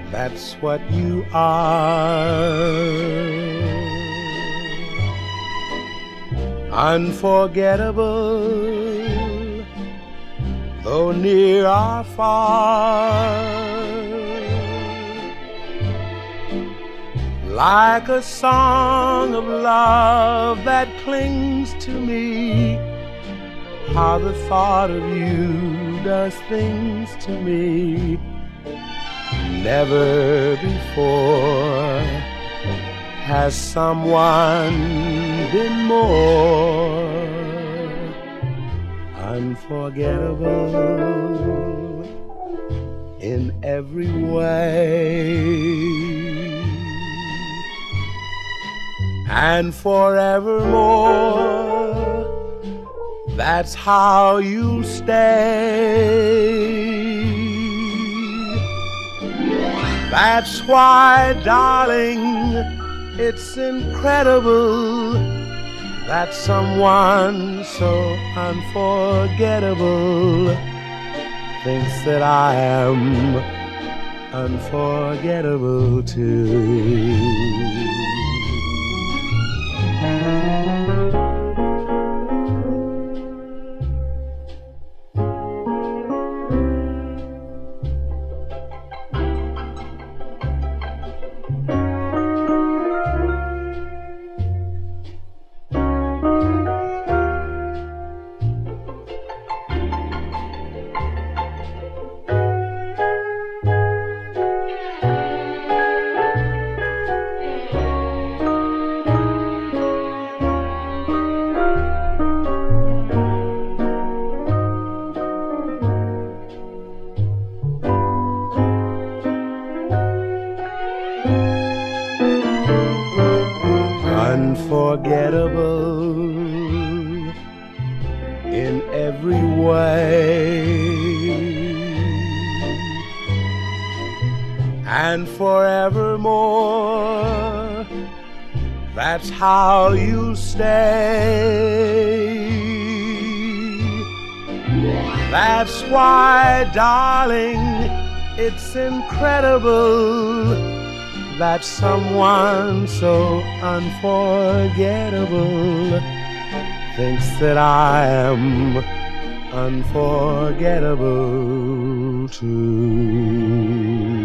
That's what you are. Unforgettable, though near or far, like a song of love that clings to me. How the thought of you does things to me. Never before has someone been more unforgettable in every way. And forevermore, that's how you'll stay. That's why, darling, it's incredible that someone so unforgettable thinks that I am unforgettable too. Unforgettable in every way, and forevermore, that's how you stay. That's why, darling, it's incredible that someone so unforgettable thinks that I am unforgettable too.